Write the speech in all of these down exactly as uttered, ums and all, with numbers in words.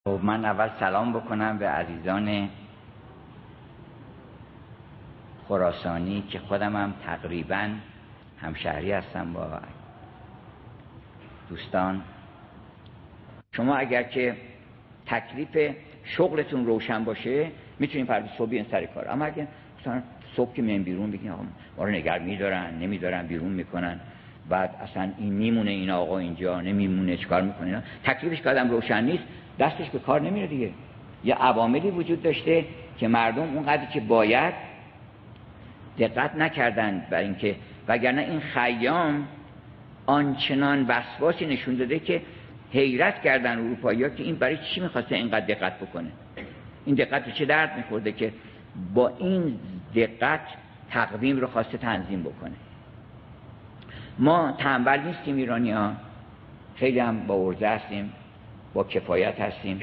خب من اول سلام بکنم به عزیزان خراسانی که خودم هم تقریبا همشهری هستم با دوستان. شما اگر که تکلیف شغلتون روشن باشه میتونین فردا صبح بیان سر کار، اما اگر مثلا صبح که میان بیرون بگین آقا ما رو نگه میدارن نمیدارن بیرون میکنن، بعد اصلا این میمونه این آقا اینجا نمیمونه چیکار میکنه، تکلیفش که آدم روشن نیست دستش به کار نمیره دیگه. یه عواملی وجود داشته که مردم اونقدر که باید دقت نکردن بر اینکه، وگرنه این خیام آنچنان وسواسی نشون داده که حیرت کردن اروپایی‌ها که این برای چی می‌خواسته اینقدر دقت بکنه، این دقت رو چه درد می‌خورده که با این دقت تقویم رو خواسته تنظیم بکنه. ما تنبل نیستیم ایرانی‌ها، خیلی هم با عرضه هستیم، با کفایت هستیم.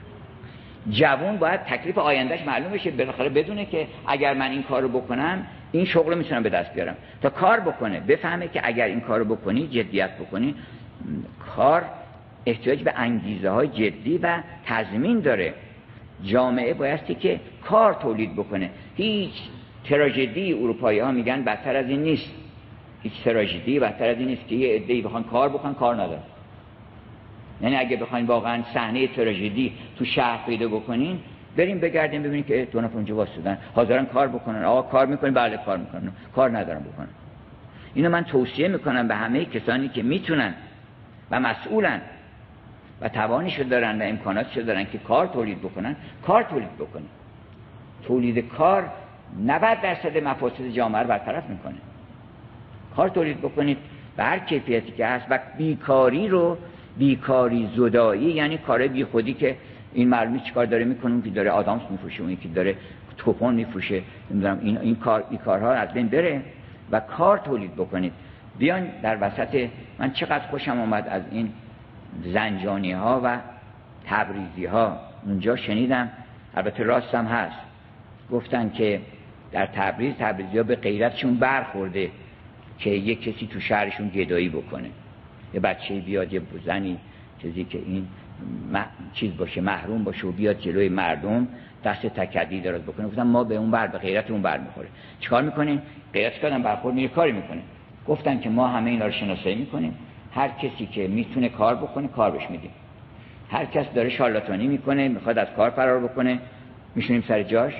جوان باید تکلیف آیندهش معلوم بشه، بالاخره بدونه که اگر من این کارو بکنم این شغل رو میتونم به دست بیارم. تا کار بکنه بفهمه که اگر این کارو بکنی جدیت بکنی، کار احتیاج به انگیزه های جدی و تضمین داره. جامعه بایستی که کار تولید بکنه. هیچ تراژدی اروپایی ها میگن بدتر از این نیست، هیچ تراژدی بدتر از این نیست که یه عده‌ای بخوان کار بکنن کار ندارن. یعنی اگه بخواین واقعا صحنه تراژدی تو شهر پیدا بکنین، بریم بگردیم ببینیم که دو نفر اونجا واسطن حاضرن کار بکنن، آقا کار میکنین، بله کار میکنن، کار ندارن بکنن. اینو من توصیه میکنم به همه کسانی که میتونن و مسئولن و توانشو دارن و امکاناتشو دارن که کار تولید بکنن، کار تولید بکنن. تولید کار نود درصد مفاسد جامعه رو برطرف میکنه. کار تولید بکنید به هر کیفیتی که هست و بیکاری رو، بیکاری زدایی یعنی کار بی خودی که این معلومه چیکار داره میکنه، اون که داره آدامس میفروشه، اون که داره توپون میفروشه، نمیدونم این این کار این کارها از بین بره و کار تولید بکنید. بیان در وسط، من چقدر خوشم اومد از این زنجانی ها و تبریزی ها، اونجا شنیدم، البته راستم هست، گفتن که در تبریز تبریزی ها به غیرتشون برخورده که یک کسی تو شهرشون گدایی بکنه، یه بچه بیاد یه زنی چیزی که این چیز باشه محروم باشه و بیاد جلوی مردم دست تکدی دراز بکنه. گفتم ما به اون بر به غیرت اون بر میخوره. چیکار میکنیم؟ غیرت کردن برخورد میره کاری میکنه. گفتن که ما همه اینا رو شناسایی میکنیم، هر کسی که میتونه کار بکنه کار بهش میدیم، هر کس داره شارلاتانی میکنه میخواد از کار فرار بکنه میشونیم سر جاش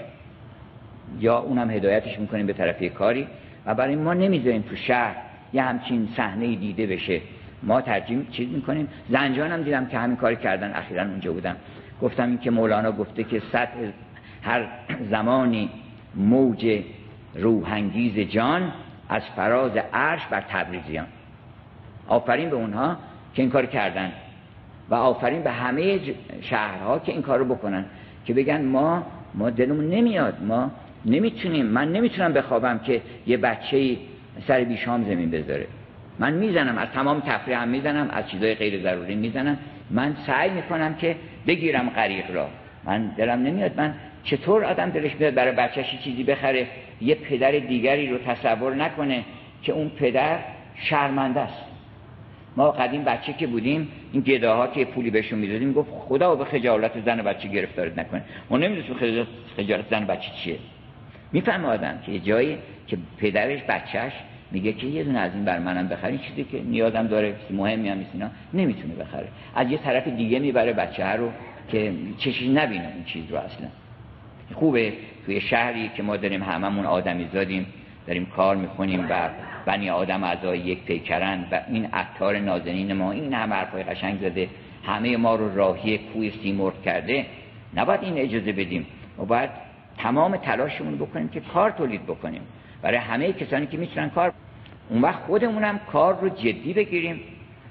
یا اونم هدایتش میکنیم به طرفی کاری. و برای ما نمیذاریم تو شهر یه همچین صحنه‌ای دیده بشه. ما ترجیح چیز میکنیم. زنجان هم دیدم که همین کاری کردن، اخیراً اونجا بودم، گفتم این که مولانا گفته که سطح هر زمانی موج روحانگیز جان از فراز عرش بر تبریزیان. آفرین به اونها که این کار کردن و آفرین به همه شهرها که این کارو بکنن، که بگن ما ما دلمون نمیاد، ما نمیتونیم، من نمیتونم بخوابم که یه بچه‌ای سر بیشام زمین بذاره. من میزنم، از تمام تفریح هم میزنم، از چیزای غیر ضروری میزنم، من سعی میکنم که بگیرم غریق را. من دلم نمیاد، من چطور آدم دلش میاد برای بچه‌ش چیزی بخره یه پدر دیگری رو تصور نکنه که اون پدر شرمنده است. ما قدیم بچه که بودیم این گداها که پولی بهشون میدادیم گفت خدا به خجالت زن و بچه گرفتارت نکنه. ما نمیدونیم خجالت زن و بچه چیه. میفهمه آدم که یه جایی که پدرش بچهش میگه که یه دونه از این بر منم بخرین، چیزی که نیازم داره مهمی هم نیست، اینا نمیتونه بخره، از یه طرف دیگه میبره بچه رو که چشش نبینه اون چیز رو. اصلا خوبه توی شهری که ما داریم هممون آدمی زادیم، داریم کار میکنیم و بنی آدم اعضای یک پیکرن و این عطار نازنین ما این همه حرفای قشنگ زده، همه ما رو راهی کوی سیمرغ کرده، نباید این اجازه بدیم. ما باید تمام تلاشمون بکنیم که کار تولید بکنیم برای همه کسانی که میتونن کار. اون وقت خودمونم کار رو جدی بگیریم.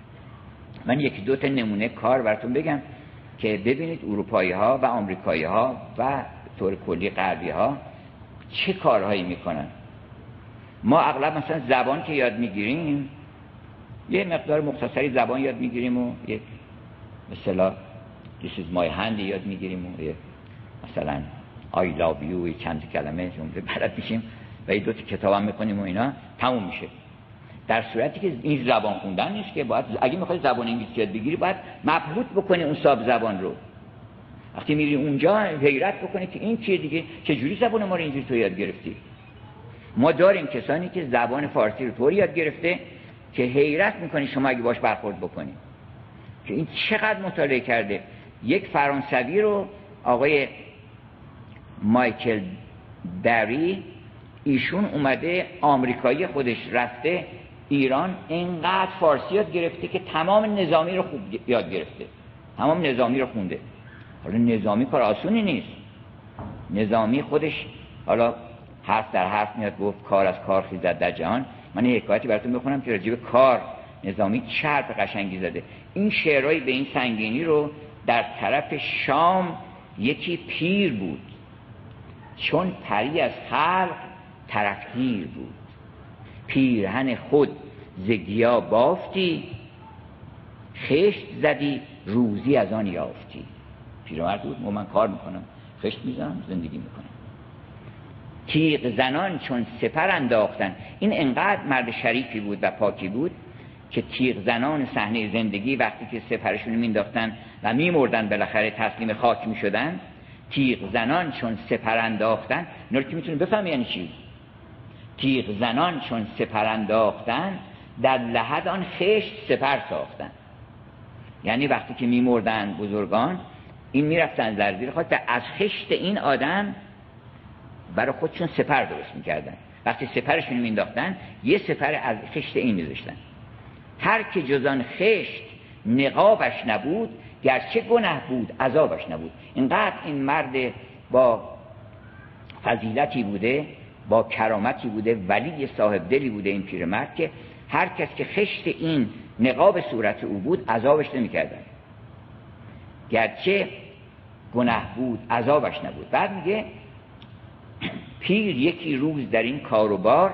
من یکی دو تا نمونه کار براتون بگم که ببینید اروپایی ها و آمریکایی ها و طور کلی غربی ها چه کارهایی میکنن. ما اغلب مثلا زبان که یاد میگیریم یه مقدار مختصری زبان یاد میگیریم و یک مثلا this is my hand یاد میگیریم و یک مثلا I love you چند کلمه جمله بلد میشیم و یه دو تا کتاب هم میخونیم و اینا تموم میشه. در صورتی که این زبان خوندن نیست که باید، اگه میخوای زبان انگلیسی یاد بگیری باید مبهوت بکنی اون صاحب زبان رو. وقتی میری اونجا حیرت بکنی که این چیه دیگه، چجوری زبان ما رو اینجوری تو یاد گرفتی. ما داریم کسانی که زبان فارسی رو طوری یاد گرفته که حیرت میکنی شما اگه باش برخورد بکنی که این چقدر مطالعه کرده. یک فرانسوی رو آقای مایکل بری، ایشون اومده آمریکایی خودش رفته ایران، اینقدر فارسی یاد گرفته که تمام نظامی رو خوب یاد گرفته، تمام نظامی رو خونده. حالا نظامی کار آسونی نیست، نظامی خودش حالا حرف در حرف میاد گفت کار از کار خیزد در جهان. من یه حکایتی براتون بخونم که راجع به کار نظامی چه حرف قشنگی زده. این شعرهای به این سنگینی رو در طرف شام یکی پیر بود، چون پری از خلق طرفگیر بود، پیرهن خود ز گیا بافتی، خشت زدی روزی از آن یافتی. پیرمرد بود، من کار میکنم، خشت میزنم، زندگی میکنم. تیغ زنان چون سپر انداختن، این انقدر مرد شریفی بود و پاکی بود که تیغ زنان صحنه زندگی وقتی که سپرشون مینداختن و میمردن بالاخره تسلیم خاک میشدن، تیغ زنان چون سپر انداختن، اینا رو که میتونید بفهمید یعنی چی. تیغ زنان چون سپر انداختن، در لحد آن خشت سپر ساختن. یعنی وقتی که میمردن بزرگان، این میرفتن در زیر خاک و از خشت این آدم برای خودشون سپر درست میکردن. وقتی سپرشون مینداختن، یه سپر از خشت این میذاشتن. هر که جزان خشت نقابش نبود، گرچه گناه بود عذابش نبود. اینقدر این مرد با فضیلتی بوده، با کرامتی بوده، ولی صاحب دلی بوده این پیرمرد که هر کس که خشت این نقاب صورت او بود عذابش نمی‌کردن، گرچه گناه بود عذابش نبود. بعد میگه پیر یکی روز در این کاروبار،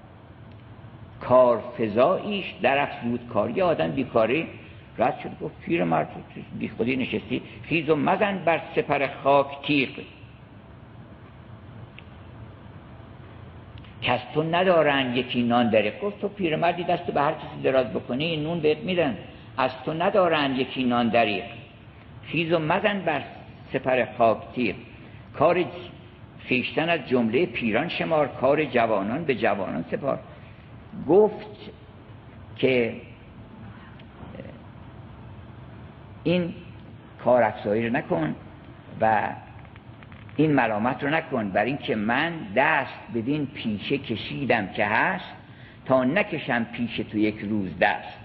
کار فضاییش در افزود کار. یه آدم بیکاری رد شد گفت پیر مرد بی خودی نشستی، خیز و مزن بر سپر خاک تیغ، کس تو ندارن یکی نان دریغ. گفت تو پیر مردی دست به هر کسی دراز بکنی نون بهت میدن، از تو ندارن یکی نان دریغ، خیز و مزن بر سپر خاک تیغ، کار خویشتن از جمله پیران شمار، کار جوانان به جوانان سپار. گفت که این کار افزایی رو نکن و این ملامت رو نکن، بر این که من دست بدین پیشه کشیدم که هست، تا نکشم پیش تو یک روز دست.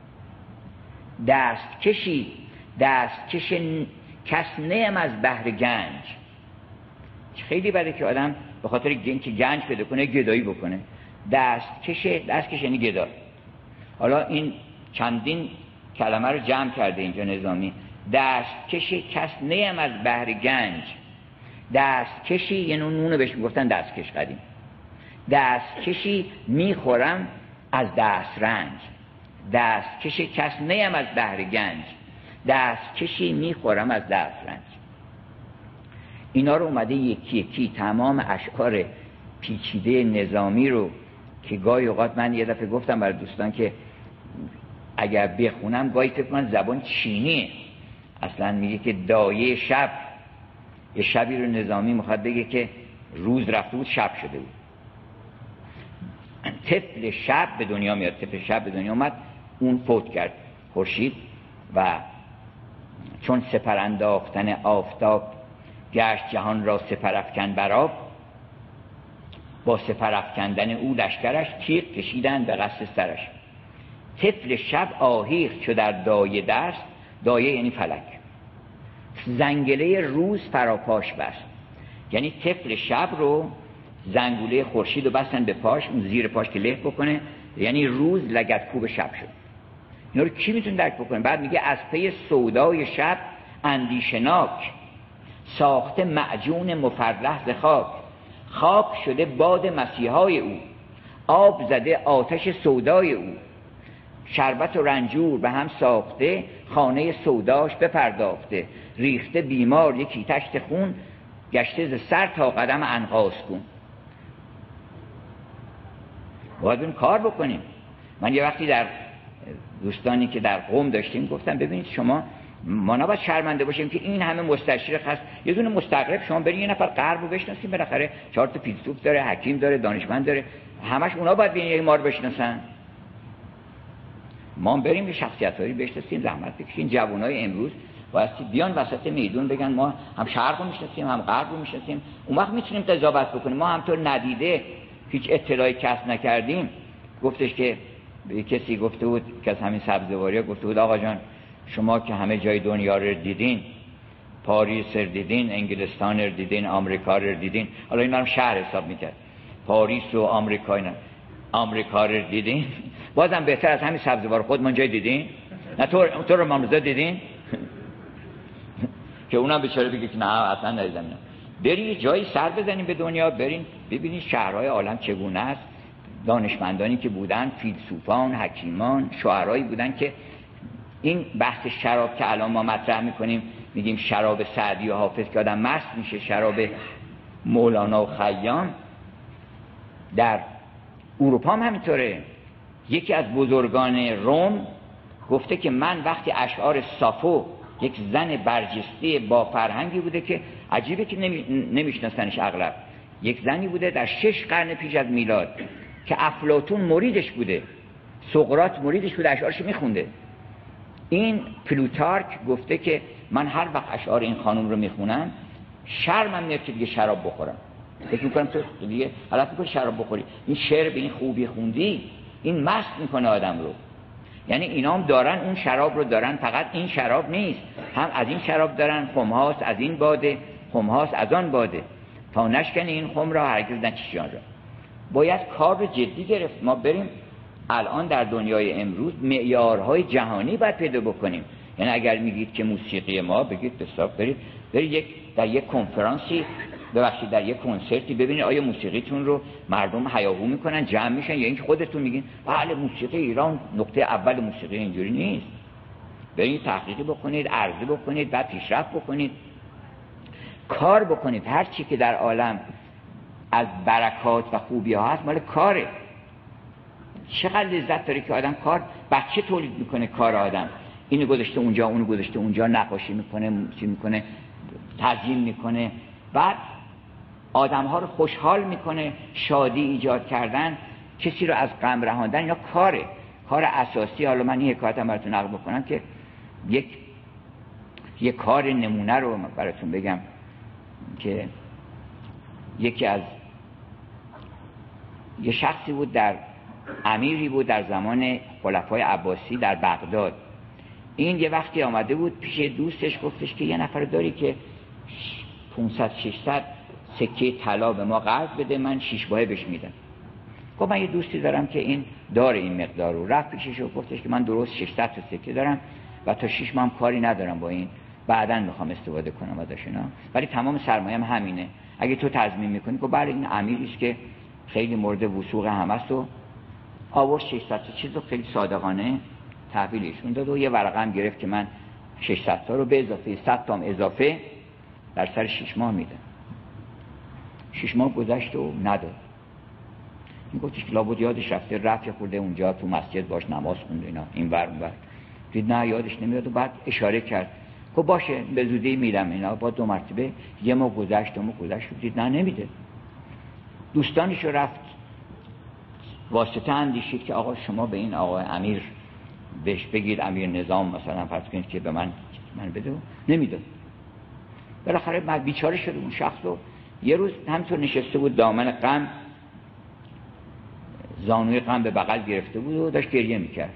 دست کشی دست کش کس نیم از بحر گنج. خیلی بده که آدم به خاطر اینکه گنج پیدا کنه گدایی بکنه. دست کش دست کش یعنی گدا. حالا این چندین کلمه رو جمع کرده اینجا نظامی. دست کش کس نیم از بحر گنج. دست کشی یعنی نونو بهش میگفتن دست کش قدیم. دست کشی میخورم از دست رنج. دست کشی کس نیم از بحر گنج. دست کشی میخورم از دست رنج. اینا رو اومده یکی یکی تمام اشعار پیچیده نظامی رو که گاهی اوقات من یه دفعه گفتم برای دوستان که اگر بخونم گاهی فکر کنم زبان چینیه. اصلا میگه که دایه شب، یه شبی رو نظامی میخواد بگه که روز رفته بود شب شده بود. طفل شب به دنیا میاد، طفل شب به دنیا اومد، اون فوت کرد خورشید و چون سپر انداختن آفتاب گشت جهان را سپر افکن برآب. با سپر افکندن او لشکرش تیغ کشیدن به قصد سرش. طفل شب آهیخت چو در دایه دست، دایه یعنی فلک، زنگله روز فراپاش بست. یعنی طفل شب رو زنگوله خورشید رو بستن به پاش، اون زیر پاش که له بکنه، یعنی روز لگدکوب شب شد. اینا رو کی میتونه درک بکنه؟ بعد میگه از پی سودای شب اندیشناک، ساخته معجون مفرح ز خاک. خاک شده باد مسیحای او، آب زده آتش سودای او. شربت و رنجور به هم ساخته، خانه سوداش بپرداخته. ریخته بیمار یکی تشت خون، گشته ز سر تا قدم عنقاس کن. باید اون کار بکنیم. من یه وقتی در دوستانی که در قم داشتیم گفتم ببینید شما ما نباید شرمنده باشیم که این همه مستشرق هست. یه دونه مستغرب شما برین یه نفر غرب رو بشناسیم، بالاخره چهار تا فیلسوف داره، حکیم داره، دانشمند داره، همش اونا باید ببینید ما رو بشناسن. ما بریم یه شخصیتایی بشناسیم، زحمت بکشیم. جوانای امروز واسه بیان وسط میدون بگن ما هم شرق رو میشناسیم هم غرب رو میشناسیم، اون وقت میتونیم قضاوت بکنیم. ما همطور ندیده هیچ اطلاعی کسب نکردیم. گفتش که کسی گفته بود که از همین سبزواریا گفته بود آقا جان شما که همه جای دنیا رو دیدین، پاریس رو دیدین، انگلستان رو دیدین، آمریکا رو دیدین، حالا اینا هم شهر حساب میکرد، پاریس و آمریکا اینا، آمریکا رو دیدین، بازم بهتر از همین سبزوار خودمون جای دیدین؟ نه تو تو رو مامزا دیدین؟ که اونم بیچاره بگه که نه اصلا ندیدم. برین جایی سر بزنین به دنیا، برین ببینید شهرهای عالم چگونه است. دانشمندانی که بودن، فیلسوفان، حکیمان، شاعرایی بودن که این بحث شراب که الان ما مطرح میکنیم میگیم شراب سعدی و حافظ که آدم مست میشه، شراب مولانا و خیام، در اروپا هم همینطوره. یکی از بزرگان روم گفته که من وقتی اشعار صافو، یک زن برجسته با فرهنگی بوده که عجیبه که نمی... نمیشناسنش اغلب، یک زنی بوده در شش قرن پیش از میلاد که افلاطون مریدش بوده، سقراط مریدش بوده، اشعارش میخونده. این پلوتارک گفته که من هر وقت اشعار این خانم رو میخونم شرمم میاد که دیگه شراب بخورم. فکر میکنم تو دیگه حالت میکنی شراب بخوری، این شعر به این خوبی خوندی این مست میکنه آدم رو. یعنی اینا هم دارن اون شراب رو دارن، فقط این شراب نیست، هم از این شراب دارن، خمهاست از این باده، خمهاست از آن باده، تا نشکنی این خم را هرگز نچشی آن را. باید کار رو جدی گرفت. ما بریم الان در دنیای امروز معیارهای جهانی باید پیدا بکنیم. یعنی اگر میگید که موسیقی ما، بگید بساف برید برید یک در یک کنفرانسی، ببخشید در یک کنسرتی ببینید آیا موسیقیتون رو مردم هیاهو میکنن، جمع میشن، یا اینکه خودتون میگین بله موسیقی ایران نقطه اول موسیقی. اینجوری نیست. برید تحقیق بکنید، عرضه بکنید، بعد پیشرفت بکنید، کار بکنید. هر چی که در عالم از برکات و خوبی ها هست مال کاره. چقدر لذت داره که آدم کار، بچه تولید میکنه کار آدم، اینو گذاشته اونجا اونو گذاشته اونجا، نقاشی میکنه، موسیقی میکنه، تزیین میکنه، بعد آدم ها رو خوشحال میکنه. شادی ایجاد کردن، کسی رو از غم رهاندن، اینا کاره، کار اساسی. حالا من این حکایتم براتون نقل بکنم که یک یک کار نمونه رو براتون بگم که یکی از یه شخصی بود، در امیری بود در زمان خلفای عباسی در بغداد. این یه وقتی آمده بود پیش دوستش، گفتش که یه نفر داری که پانصد ششصد سکه طلا به ما قرض بده، من شش ماهه بهش میدم. گفت من یه دوستی دارم که این داره این مقدار رو. رفت پیشش و گفتش که من درست ششصد تا سکه دارم و تا شش ماه هم کاری ندارم با این، بعداً میخوام استفاده کنم ازش اینا، ولی تمام سرمایه‌ام همینه، اگه تو تضمین میکنی. گفت بله این امیری است که خیلی مورد وثوق همه است. و آورد ششصد تا چیزو خیلی صادقانه تحویلشون داد و یه ورقه هم گرفت که من ششصد تا رو به اضافه صد تا هم اضافه در سر شش ماه میدم. شش ماه گذشت و نداد. این گفتش که لابد یادش رفته، رفت خورده اونجا تو مسجد باش نماز خونده اینا این ور اون ور، دید نه یادش نمیاد و بعد اشاره کرد. خب باشه به زودی میدم اینا. با دو مرتبه یه ماه گذشت، دو ماه گذشت، دید نه نمیده. دوستانش رفت واسطه اندیشید که آقا شما به این آقا امیر بهش بگید، امیر نظام مثلا فرض کنید که به من من بده، نمیداد. بالاخره بعد بیچاره شد اون شخص. و یه روز همینطور نشسته بود دامن غم، زانوی غم به بغل گرفته بود و داشت گریه میکرد.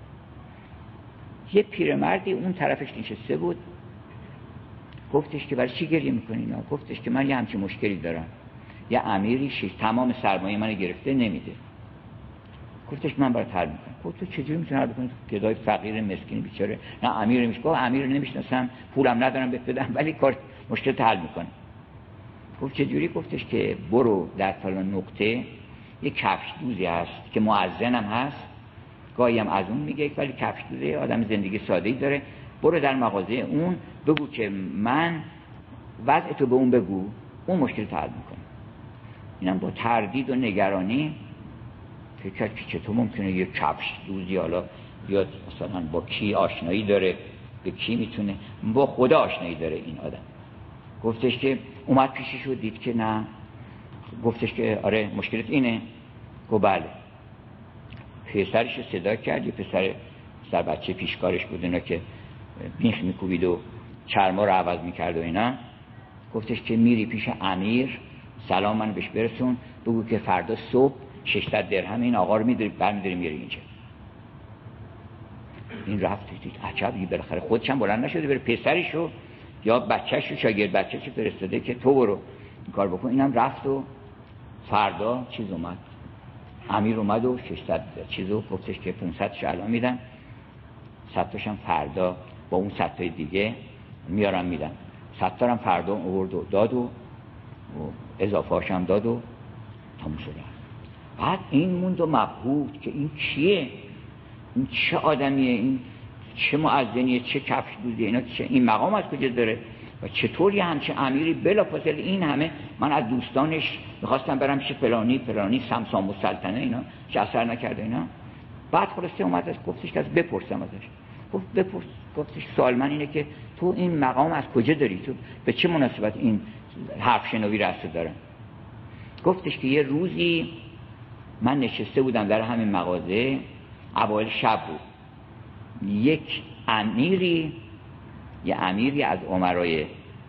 یه پیرمردی اون طرفش نشسته بود، گفتش که برای چی گریه میکنی اینا؟ گفتش که من یه همچین مشکلی دارم، یه امیری شش تمام سرمایه منو گرفته نمیده. گفتش من برات حل میکنم. گفت تو چجوری میتونی حل کنی؟ گدای فقیر مسکین بیچاره. نه امیر نمیشه. گفت امیر نمیشناسم، پولم ندارم بهت بدم، ولی کار مشکل حل میکنه. گفت چجوری؟ گفتش که برو در فلان نقطه یک کفش دوزی هست که مؤذنم هست، گاهی هم از اون میگه، ولی کفش دوزه آدم زندگی ساده‌ای داره، برو در مغازه اون بگو که من وضع تو به اون بگو، اون مشکل حل میکنه. اینم با تردید و نگرانی فکر کرد که چطور ممکنه یه کفش دوزی حالا بیاد مثلا با کی آشنایی داره، به کی میتونه؟ با خدا آشنایی داره این آدم. گفتش که اومد پیشش و دید که نه. گفتش که آره مشکلت اینه؟ گفت بله. پسرش رو صدا کرد، یه پسر سر بچه پیشکارش بود اینا که بیخ میکوبید و چرما رو عوض میکرد و اینا. گفتش که میری پیش امیر سلام من بهش برسون، بگو که فردا صبح ششصد درهم این آقا رو میداری برمیداری میری اینجا. این رفت دید عجب، بالاخره خودش هم بلند نشده بره پسرشو یا بچه‌شو شاگرد بچه‌شو فرستاده که تو برو این کار بکن. اینم رفت و فردا چیز اومد، امیر اومد و ششصد چیزو گفتش که پانصد شو الان میدم، صد تاشم فردا با اون صد تای دیگه میارم میدم. صد تا هم فردا آورد و داد و اضافه هاشم داد و تموم شد. بعد این موند و مبهوت که این کیه؟ این چه آدمیه؟ این چه مؤذنیه؟ چه کفش دوزیه؟ اینا چه؟ این مقام از کجا داره؟ و چطوری همچه امیری بلافاصله این همه؟ من از دوستانش میخواستم برم چه فلانی فلانی سمسام و سلطنه اینا چه اثر نکرده اینا. بعد خلاصه اومد از گفتش که از بپرسم ازش. گفت بپرس. گفتش سوال من اینه که تو این مقام از کجا داری؟ تو به چه مناسبت این حرف شنوی راسته داره؟ گفتش که یه روزی من نشسته بودم در همین مغازه، اوایل شب بود، یک امیری یه امیری از امرای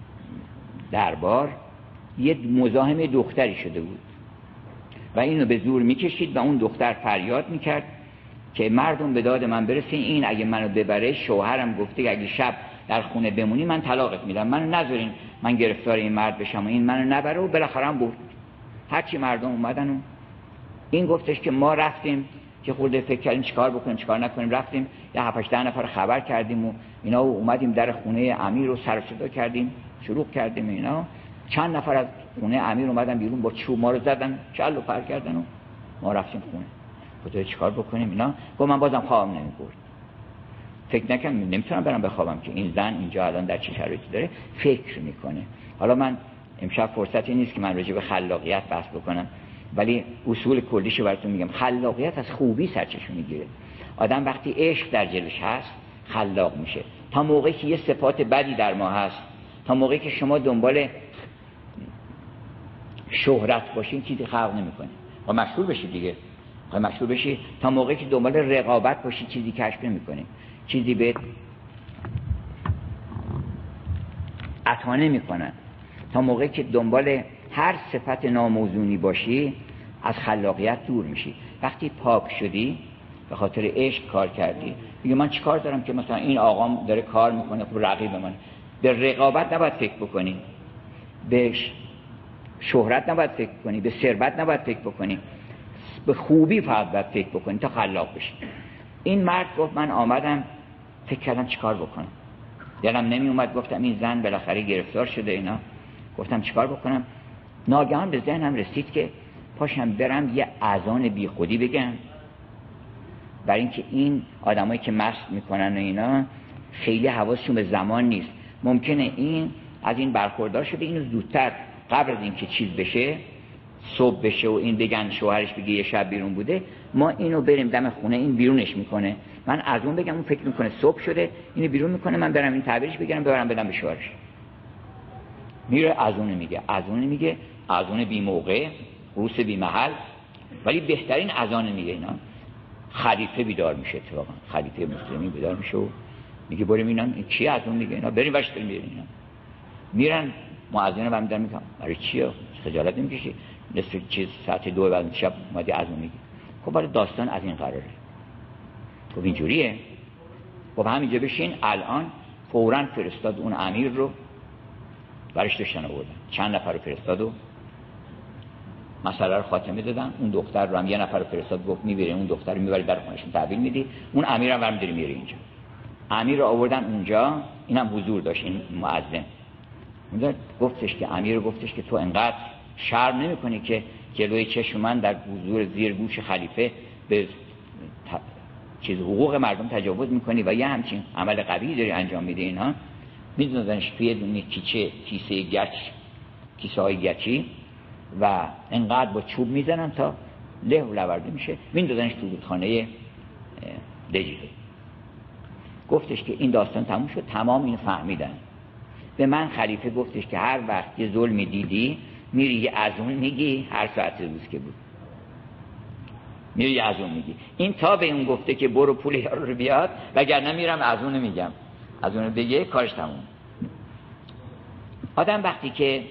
دربار یه مزاحم دختری شده بود و اینو به زور میکشید و اون دختر فریاد میکرد که مردم به داد من برسین، این اگه منو ببره شوهرم گفته اگه شب در خونه بمونی من طلاقت میدم، منو نذارین من گرفتار این مرد بشم و این منو نبره. و بالاخره هم برد. هرچی مردم اومدن و این گفتش که ما رفتیم که خورده فکر کردیم چیکار بکنیم چیکار نکنیم، رفتیم یه هفت ده نفر خبر کردیم و اینا و اومدیم در خونه امیر رو سر و صدا کردیم، شروع کردیم اینا. چند نفر از خونه امیر اومدن بیرون با چوب ما رو زدن، چل و پر کردن و ما رفتیم خونه. خدا چیکار بکنیم اینا؟ گفت من بازم خوابم نمیبرد. فکر نکنم نمیتونم برم بخوابم که این زن اینجا الان در چه شرایطی داره فکر میکنه. حالا من امشب فرصتی نیست که من راجع به خلاقیت بحث بکنم، ولی اصول کلیشو براتون میگم. خلاقیت از خوبی سرچشمه میگیره. آدم وقتی عشق در جلوش هست خلاق میشه. تا موقعی که یه صفات بدی در ما هست، تا موقعی که شما دنبال شهرت باشین چیزی خلق نمیکنه. و مشهور بشید دیگه، و مشهور بشی. تا موقعی که دنبال رقابت باشی چیزی کشف نمیکنی، چیزی به عطا نمیکنن. تا موقعی که دنبال هر صفت ناموزونی باشی از خلاقیت دور میشی. وقتی پاک شدی به خاطر عشق کار کردی، میگه من چیکار دارم که مثلا این آقام داره کار میکنه خب رقیب من. به رقابت نباید فکر بکنی، به شهرت نباید فکر بکنی، به ثروت نباید فکر بکنی، به خوبی فقط باید فکر بکنی تا خلاق بشی. این مرد گفت من آمدم فکر کردم چیکار بکنم، دلم نمی اومد. گفتم این زن بالاخره گرفتار شده اینا، گفتم چیکار بکنم. ناگهان به ذهنم رسید که پاشم برم یه اذان بی خودی بگم، برای اینکه این آدمایی که مست میکنن و اینا خیلی حواسشون به زمان نیست. ممکنه این از این برخوردار شده، اینو زودتر قبل از اینکه چیز بشه صبح بشه و این بگن شوهرش بگه یه شب بیرون بوده، ما اینو بریم دم خونه این بیرونش میکنه، من از اون بگم اون فکر میکنه صبح شده اینو بیرون میکنه، من برم این تعبیرش بگیرم ببرم بدم به شوهرش. میره از اون میگه از اون میگه از اون بی موقع روس بی محل، ولی بهترین از اون میگه. اینا خلیفه بیدار میشه، اتفاقا خلیفه مسلمی بیدار میشه و میگه بریم اینا این چی از اون میگه اینا بریم وش بریم اینا. میرن مؤذن رو میدن میگم برای چیه خجالت نمیکشی نصف چیز ساعت دو بعد شب اومدی از اون میگی. خب برای داستان از این قراره. خب اینجوریه. خب همینجا بشین. الان فوراً فرستاد اون امیر رو برش داشتن آوردن، چند نفر رو فرستاد و مسئله رو خاتمه دادن. اون دختر رو هم یه نفر رو فرستاد گفت میبره اون دختر رو میبری در خونهشون تحویل میدی، اون امیر هم برمی داری میره اینجا. امیر رو آوردن اونجا، اینم حضور داشت این مؤذن. اونجا گفتش که امیر رو گفتش که تو انقدر شرم نمی کنی که جلوی چشم من در حضور زیر گوش خلیفه به ت... چیز حقوق مردم تجاوز میکنی و یه همچین عمل قبیحی داری انجام میده. اینا میدوننش توی دونه کیچه کیسه گچ کیسه های گچی و انقدر با چوب میزنن تا له و لورده میشه، میندازنش تو رودخانه دجله. گفتش که این داستان تموم شد، تمام این فهمیدن. به من خلیفه گفتش که هر وقت یه ظلمی دیدی میری یه از اون میگی، هر ساعت روز که بود میری یه از اون میگی. این تا به اون گفته که برو پول یارو رو بیاد، وگرنه میرم از اون میگم، از اون بگه کارش تموم. آدم وقتی که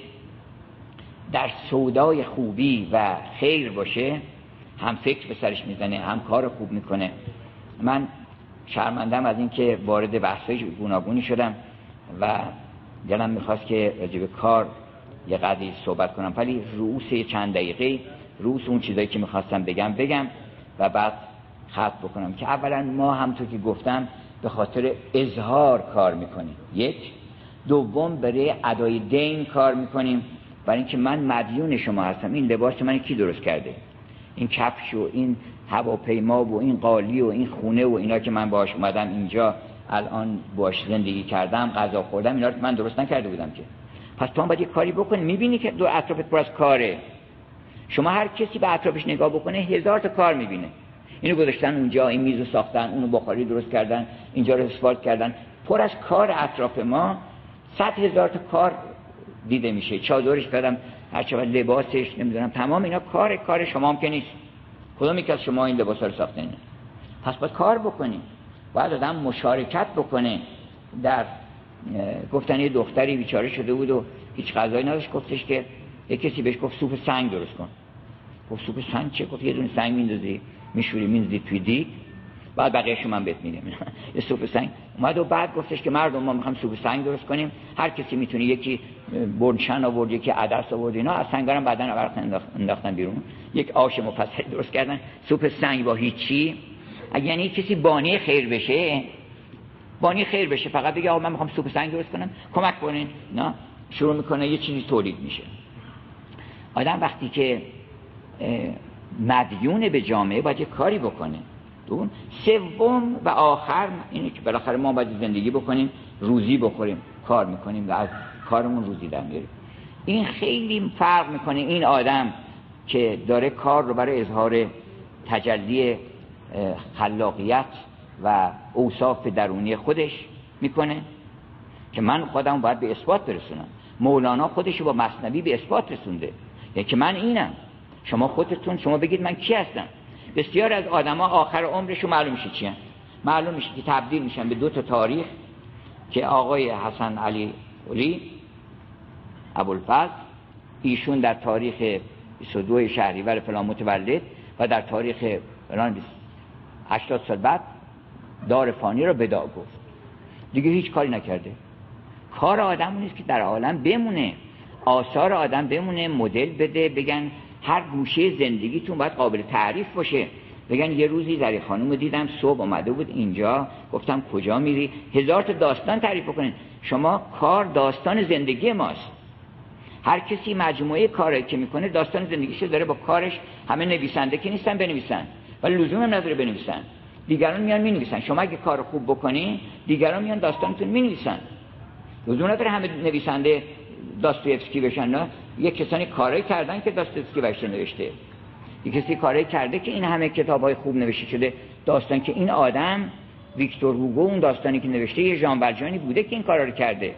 در سودای خوبی و خیر باشه، هم فکر به سرش میزنه، هم کار خوب میکنه. من شرمندم از این که وارد بحثای گوناگونی شدم و دلم میخواست که راجع به کار یه قدری صحبت کنم، ولی رؤوس چند دقیقه رؤوس اون چیزایی که میخواستم بگم بگم و بعد ختم بکنم. که اولا ما همونطور که گفتم به خاطر اظهار کار میکنیم، یک. دوم برای ادای دین کار میکنیم، برای اینکه من مدیون شما هستم. این لباس من کی درست کرده؟ این کفش و این هواپیما و این قالی و این خونه و اینا که من باهاش اومدم اینجا الان باهاش زندگی کردم، غذا خوردم، اینا رو من درست نکرده بودم که. پس تو هم باید یه کاری بکنی. میبینی که دو اطرافت پر از کاره. شما هر کسی به اطرافش نگاه بکنه هزار تا کار میبینه. اینو گذاشتن اونجا، این میزو ساختن، اونو بخاری درست کردن، اینجا رو اسفالت کردن. پر از کار اطراف ما صد هزار تا کار دیده میشه. چادرش کردم، هر چقدر لباسش، نمیدونم، تمام اینا کار کار شما هم که نیست. کدوم یک از شما این لباسا رو ساختین؟ پس باید کار بکنیم. باید آدم مشارکت بکنه. در گفتن یه دختری بیچاره شده بود و هیچ غذایی نداشت، گفتش که یک کسی بهش گفت سوپ سنگ درست کن. گفت سوپ سنگ چه؟ گفت یه دونه سنگ میندازی میشوری میندازی توی دیگ، بعد بقیه‌شو من بهت میگم. یه سوپ سنگ اومد و بعد گفتش که مردم ما میخوام سوپ سنگ درست کنیم، هر کسی میتونه، یکی برنشن آورد، یکی عدس آورد، اینا از سنگارم بعدن آوردن انداختن بیرون، یک آش مفصل درست کردن. سوپ سنگ با هیچی. یعنی کسی بانی خیر بشه، بانی خیر بشه، فقط بگه آقا من میخوام سوپ سنگ درست کنم کمک کنین، نه شروع میکنه یه چیزی تولید میشه. آدم وقتی که مدیون به جامعه باید یه کاری بکنه. دوم، سوم و آخر اینه که بالاخره ما باید زندگی بکنیم، روزی بخوریم، کار میکنیم و از کارمون روزی در میاریم. این خیلی فرق میکنه. این آدم که داره کار رو برای اظهار تجلی خلاقیت و اوصاف درونی خودش میکنه که من خودم باید به اثبات برسونم. مولانا خودش رو با مثنوی به اثبات رسونده، یعنی که من اینم. شما خودتون شما بگید من کی هستم. بسیار از آدما آخر عمرشون معلوم میشه چیه. معلوم میشه که تبدیل میشن به دو تا تاریخ که آقای حسن علی قلی ابوالفضل، ایشون در تاریخ بیست و دو شهریور فلان متولد و در تاریخ فلان هشتاد سال بعد دار فانی رو بدا گفت. دیگه هیچ کاری نکرده. کار آدم نیست که در عالم بمونه، آثار آدم بمونه، مدل بده، بگن هر گوشه زندگیتون باید قابل تعریف باشه. بگن یه روزی زری خانم دیدم صبح اومده بود اینجا، گفتم کجا میری؟ هزار تا داستان تعریف کنین. شما کار داستان زندگی ماست. هر کسی مجموعه کاری که میکنه داستان زندگیشو داره با کارش. همه نویسنده که نیستن بنویسن، ولی لزوم هم نداره بنویسن. دیگران میان مینویسن. شما اگه کار خوب بکنی دیگران میان داستانتون مینویسن. لزوم نداره همه نویسنده داستویفسکی بشن. نه، یک کسانی کاری کردن که داستویفسکی بهش نوشته. یک کسی کاری کرده که این همه کتابای خوب نوشته شده. داستان که این آدم ویکتور هوگو اون داستانی که نوشته یه ژان والژانی بوده که این کارا رو کرده.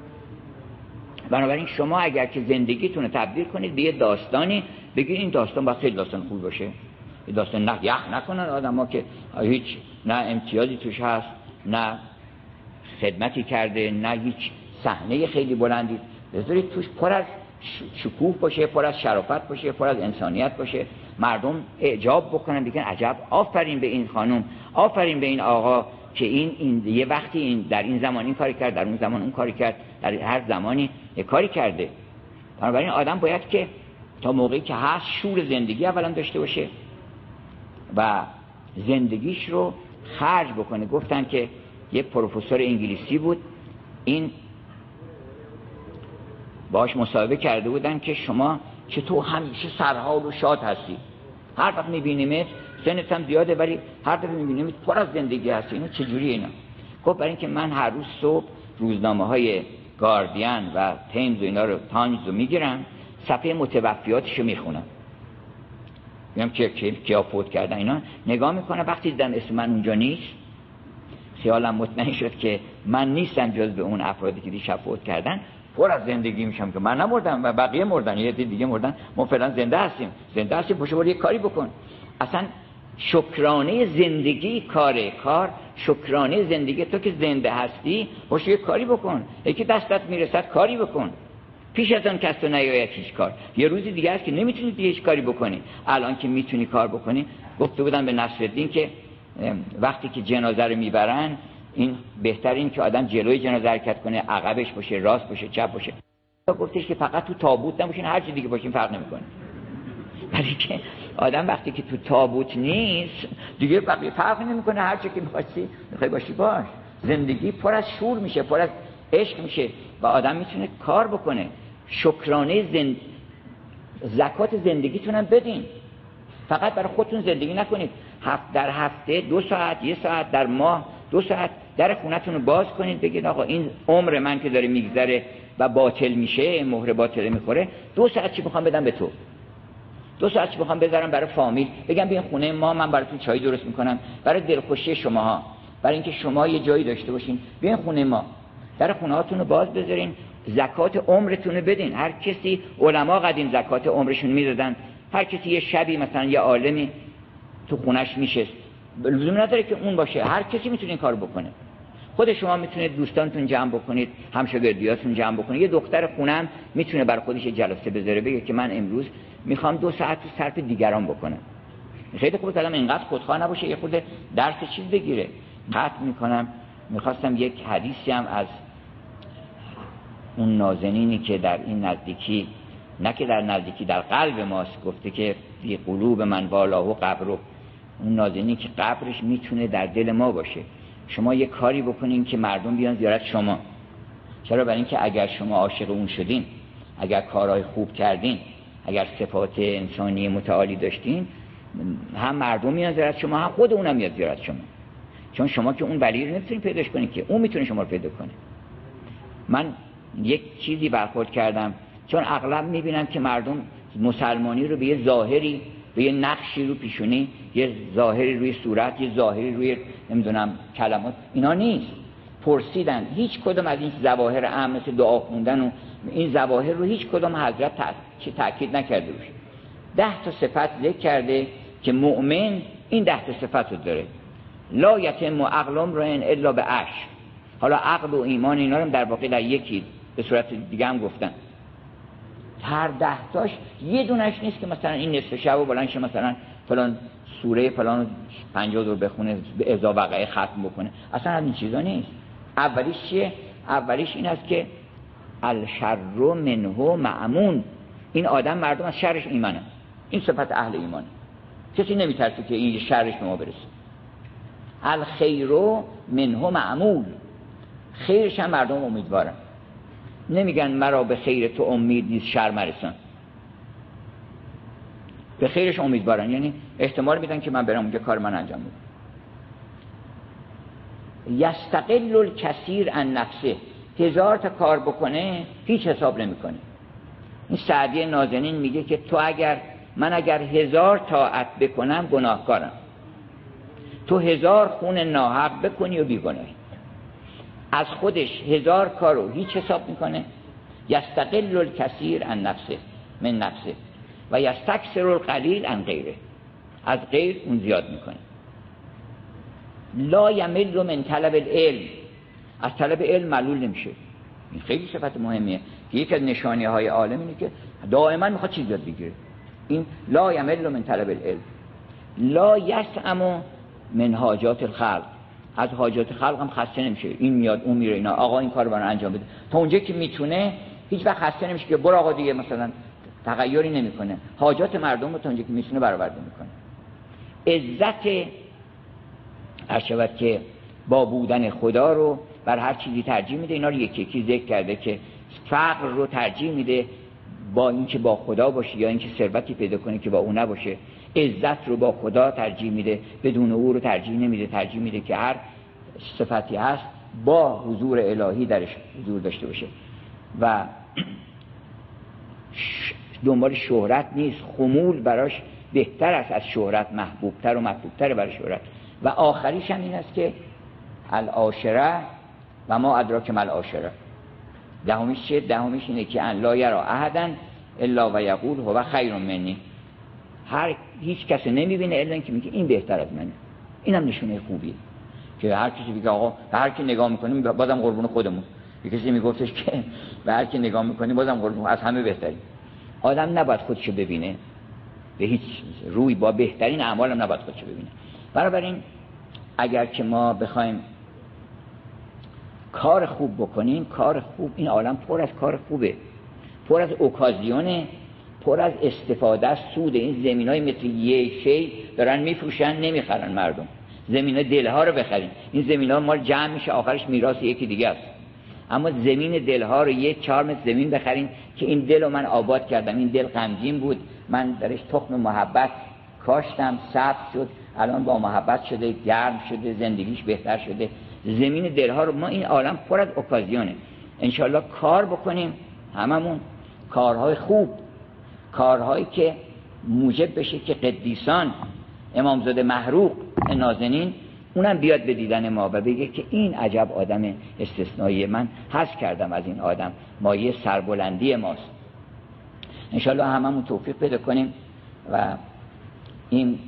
بنابراین شما اگر که زندگیتون رو تبدیل کنید به یه داستانی، بگید این داستان باید خیلی داستان خوب باشه. این داستان نه یخ نکنن آدم‌ها که هیچ نه امتیازی توش هست، نه خدمتی کرده، نه هیچ صحنه خیلی بلندی. بذارید توش پر از شکوه باشه، پر از شرافت باشه، پر از انسانیت باشه. مردم اعجاب بکنن، بگن عجب، آفرین به این خانم، آفرین به این آقا که این, این یه وقتی این در این زمان این کاری کرد، در اون زمان اون کاری کرد، در هر زمانی یه کاری کرده. بنابراین آدم باید که تا موقعی که هست شور زندگی اولا داشته باشه و زندگیش رو خرج بکنه. گفتن که یه پروفسور انگلیسی بود، این باهاش مصاحبه کرده بودن که شما چطور همیشه سرحال و شاد هستی، هر وقت میبینیمت سنت هم زیاده ولی هر دفعه میبینیمت پر از زندگی هستی، اینا چجوری اینا؟ خب برای اینکه من هر روز صبح روزنامه های گاردین و تیمز و اینا رو تایمز رو میگیرم، صفحه متوفیاتشو میخونم، میگم که کیا فوت کردن، اینا نگاه میکنم. وقتی دیدم اسم من اونجا نیست خیالم مطمئن شد که من نیستم جز به اون افرادی که دیشب فوت کردن، پر از زندگی میشم که من نمردم و بقیه مردن، یه عده دیگه مردن، ما فعلا زنده هستیم. زنده هستیم، پشت بر یه کاری بکن. اصلا شکرانه زندگی کاره، کار شکرانه زندگی. تو که زنده هستی پشت یه کاری بکن، یکی دستت میرسد کاری بکن. پیش از آن کس تو نیاید هیچ کار. یه روزی دیگه هست که نمیتونی دیگه هیچ کاری بکنی. الان که میتونی کار بکنی. گفته بودم به نصرالدین که وقتی که جنازه رو میبرن، این بهتر این که آدم جلوی جنازه حرکت کنه، عقبش باشه، راست باشه، چپ باشه. گفتش که فقط تو تابوت نباشین، هر چی دیگه باشین فرق نمیکنه. ولی که آدم وقتی که تو تابوت نیست دیگه بقیه فرق نمیکنه، هر چی که می‌خواستی می‌خوای باشی باش. زندگی پر از شور میشه، پر از عشق میشه و آدم میتونه کار بکنه. شکرانه زند... زکات زندگیتون هم بدین. فقط برای خودتون زندگی نکنید. هفت در هفته دو ساعت، یه ساعت در ماه دو ساعت در خونتون رو باز کنید، بگید آقا این عمر من که داره میگذره و باطل میشه، مهر باطل میخوره، دو ساعت چی میخوام بدم به تو، دو ساعت چی میخوام بذارم برای فامیل، بگم بیاین خونه ما، من براتون چای درست میکنم، برای دلخوشی شماها، برای اینکه شما یه جایی داشته باشین، بیاین خونه ما، در خونه هاتون رو باز بذارین، زکات عمرتون رو بدین. هر کسی، علما قدیم زکات عمرشون میدادن، هر کسی یه شبی مثلا یه عالمی تو خونش میشست، لزوم نداره که اون باشه، هر کسی میتونه این کارو بکنه. خود شما میتونید دوستانتون جمع بکنید، همشاگردیاتون جمع بکنید. یه دختر خونم میتونه برای خودش یه جلسه بذاره، بگه که من امروز میخوام دو ساعت تو صرف دیگران بکنم. خیلی خوبه که آدم اینقدر خودخواه نباشه، یه خود درس چیز بگیره. قطع میکنم. میخواستم یک حدیثی هم از اون نازنینی که در این نزدیکی، نه که در نزدیکی، در قلب ماست، گفته که فی قلوب من والاه قبره. اون نازنینی که قبرش میتونه در دل ما باشه. شما یه کاری بکنین که مردم بیان زیارت شما. چرا؟ برای اینکه اگر شما عاشق اون شدین، اگر کارهای خوب کردین، اگر صفات انسانی متعالی داشتین، هم مردم میان زیارت شما، هم خود اونم میاد زیارت شما. چون شما که اون ولی رو نمیتونین پیداش کنین، که اون میتونه شما رو پیدا کنه. من یک چیزی برخورد کردم، چون اغلب میبینم که مردم مسلمانی رو به یه ظاهری، به یه نقشی رو پیشونی، یه ظاهری روی صورت، یه ظاهری روی نمیدونم کلمات، اینا نیست. پرسیدن هیچ کدوم از این ظواهر اهم مثل دعا خوندن و این ظواهر رو هیچ کدوم حضرت چه تاکید نکرده روش. ده تا صفت ذکر کرده که مؤمن این ده تا صفت رو داره. لا یتم عقلم را الا به عشر. حالا عقل و ایمان اینا رو در واقع در یکی به صورت دیگه هم گفتن. هر ده تاش یه دونش نیست که مثلا این نصف شب و بلند شه مثلا فلان سوره فلان پنجاه دور بخونه، به ازا وقعه ختم بکنه. اصلا این چیزا نیست. اولیش چیه؟ اولیش این است که الشر منه مأمون. این آدم، مردم از شرش ایمانه. این صفت اهل ایمانه. کسی نمیترسه که این شرش به ما برسه. الخیر منه مأمول. خیرش هم مردم امیدوارن. نمیگن مرا به خیر تو امید نیست شر مرسان. به خیرش امیدوارن، یعنی احتمال میدن که من برم اونجا کار من انجام بدم. یستقل الکثیر عن نفسه. هزار تا کار بکنه هیچ حساب نمیکنه. این سعدی نازنین میگه که تو اگر من اگر هزار طاعت بکنم گناهکارم، تو هزار خون ناحق بکنی و بیگناهی. از خودش هزار کارو هیچ حساب میکنه. یستقل الکثیر عن نفسه من نفسه و یستکثر القلیل عن غیره. از غیر اون زیاد میکنه. لا یمل من طلب العلم. از طلب علم ملول نمیشه. این خیلی صفت مهمیه. یکی از نشانه های عالم اینه که دائما میخواد چیز یاد بگیره. این لا یمل من طلب العلم. لا یسأم من حاجات الخلق. از حاجات خلق هم خسته نمیشه. این میاد اون میره، اینا آقا این کارو برام انجام بده. تا اونجا که میتونه هیچ وقت خسته نمیشه که برو آقا دیگه مثلا تغییری نمیکنه. حاجات مردم رو تا اونجا که میتونه برآورده میکنه. عزت اشوت که با بودن خدا رو بر هر چیزی ترجیح میده. اینا رو یکی یکی ذکر کرده که فقر رو ترجیح میده با اینکه با خدا باشه یا اینکه ثروتی پیدا کنه که با اون نباشه. عزت رو با خدا ترجیح میده، بدون او رو ترجیح نمیده. ترجیح میده که هر صفتی هست با حضور الهی درش حضور داشته باشه و دنبال شهرت نیست. خمول براش بهتر است از شهرت، محبوبتر و مطلوبتر برای شهرت. و آخریش هم این است که العاشره و ما ادراک ما العاشره. دهمیش چیه؟ دهمیش اینه که ان لا یرا احدا الا و یقول هو خیر منی. هر هیچ کسی نمیبینه الا اینکه میگه این بهتر از منه. اینم نشونه خوبیه که هر کسی میگه آقا هر کی نگاه میکنیم بازم قربون خودمون. یه کسی میگفتش که به هر کی نگاه میکنیم بازم قربون از همه بهتریم. آدم نباید خودشو ببینه به هیچ روی، با بهترین اعمال هم نباید خودشو ببینه. بنابراین اگر که ما بخوایم کار خوب بکنیم، کار خوب، این عالم پر از کار خوبه، پر از اوکازیونه، پر از استفاده از سود. این زمینای مثل یه شی دارن میفروشن نمیخرن مردم. زمینای دلها رو بخرین، این زمینا مال جمع میشه آخرش میراث یکی دیگه است. اما زمین دلها رو یک چهارم زمین بخرین که این دل رو من آباد کردم، این دل غمگین بود، من درش تخم محبت کاشتم، سبز شد، الان با محبت شده، گرم شده، زندگیش بهتر شده. زمین دلها رو ما، این عالم پر از اوکازیونه. انشالله کار بکنیم، هممون کارهای خوب، کارهایی که موجب بشه که قدیسان، امامزاده محروق نازنین اونم بیاد به دیدن ما و بگه که این عجب آدم استثنایی، من حس کردم از این آدم، مایه سربلندی ماست. انشالله هممون توفیق پیدا کنیم و این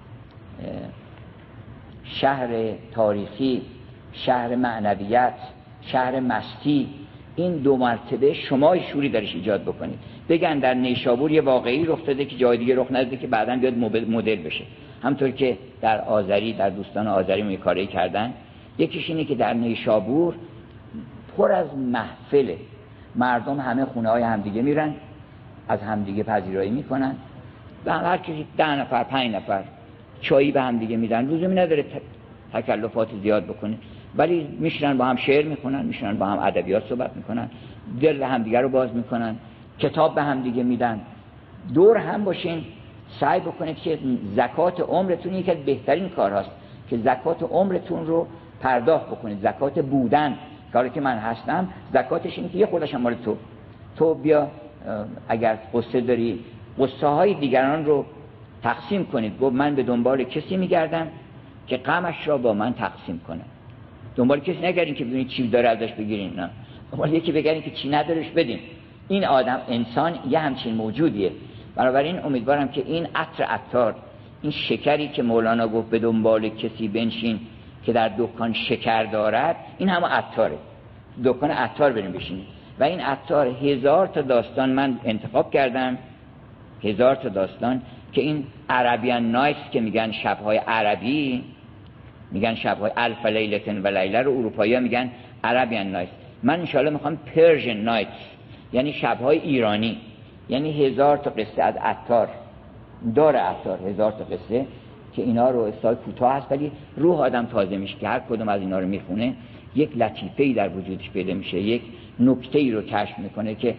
شهر تاریخی، شهر معنویت، شهر مستی، این دو مرتبه شما شوری درش ایجاد بکنید. بگن در نیشابور یه واقعی رخ داده که جای دیگه رخ نداده که بعداً بیاد مدل بشه. همطور که در آذری، در دوستان آذری می کاری کردن. یکیش اینه که در نیشابور پر از محفله، مردم همه خونه های همدیگه میرن، از همدیگه پذیرایی میکنن و هر کسی ده نفر پنج نفر چایی به همدیگه میدن، لزومی نداره تکلفات زیاد بکنه، ولی میشنن با هم شعر میکنن، میشنن با هم ادبیات صحبت میکنن، دل همدیگه رو باز میکنن، کتاب به همدیگه میدن. دور هم باشین، سعی بکنید که زکات عمرتون یکی از بهترین کارهاست که زکات عمرتون رو پرداخت بکنید. زکات بودن، کاری که من هستم زکاتش اینه که یه خودش مال تو، تو بیا اگر قصه داری قصه های دیگران رو تقسیم کنید. گفت من به دنبال کسی میگردم که غمش را با من تقسیم کنه. دنبال کسی نگردین که ببینید چی داره ازش بگیرین، نه، دنبال یکی بگردین که چی ندارش بدین. این آدم، انسان یه همچین موجودیه. بنابراین امیدوارم که این عطر عطار، این شکری که مولانا گفت به دنبال کسی بنشین که در دکان شکر دارد، این همه عطاره. دکان عطار بریم بشینیم و این عطار هزار تا داستان من انتخاب کردم، هزار تا داستان که این عربیان نایتس که میگن شبهای عربی، میگن شبهای الف لیلتن و لیله رو اروپایی‌ها میگن عربیان نایتس. من انشاءالله میخوام پرژن نایتس، یعنی شبهای ایرانی، یعنی هزار تا قصه از عطار داره. عطار هزار تا قصه که اینا رو استای کوتاه هست ولی روح آدم تازه میشه که هر کدوم از اینا رو میخونه یک لطیفه‌ای در وجودش پیدا میشه، یک نکته‌ای رو کشف میکنه که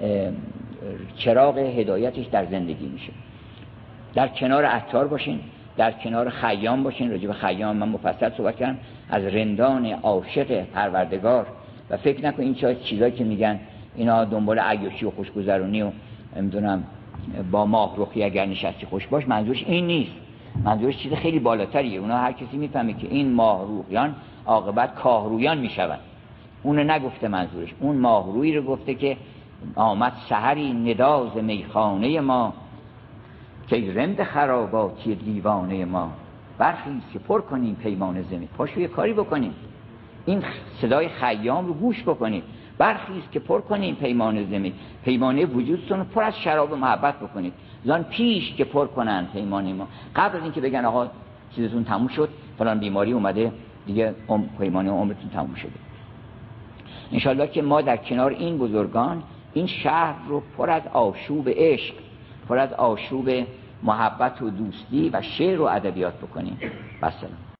چراغ هدایتش در زندگی میشه. در کنار عطار باشین، در کنار خیام باشین. راجع به خیام من مفصل صحبت کردم، از رندان عاشق پروردگار، و فکر نکن این چیزایی که میگن اینا دنبال عیاشی و خوشگذرونی و نمیدونم با ماه رخی اگر نشستی خوش باش، منظورش این نیست. منظورش چیز خیلی بالاتریه. اونا هر کسی میفهمه که این ماه رویان عاقبت کاهرویان میشون. اونو نگفته منظورش، اون ماه روی رو گفته که آمد سحری نداز میخانه ما، که رند خراباتی دیوانه ما، برخیز که پر کنیم پیمان زمین. پاشو یه کاری بکنیم، این صدای خیام رو گوش بکنید. برخیز که پر کنیم پیمان زمین، پیمانه وجودتون رو پر از شراب و محبت بکنید. زان پیش که پر کنن پیمان ما، قبل از اینکه بگن آقا چیزتون تموم شد، فلان بیماری اومده دیگه، پیمانه عمرتون تموم شده. انشالله که ما در کنار این بزرگان این شهر رو پر از آشوب عشق، پر از آشوب محبت و دوستی و شعر و ادبیات بکنیم. بسلام.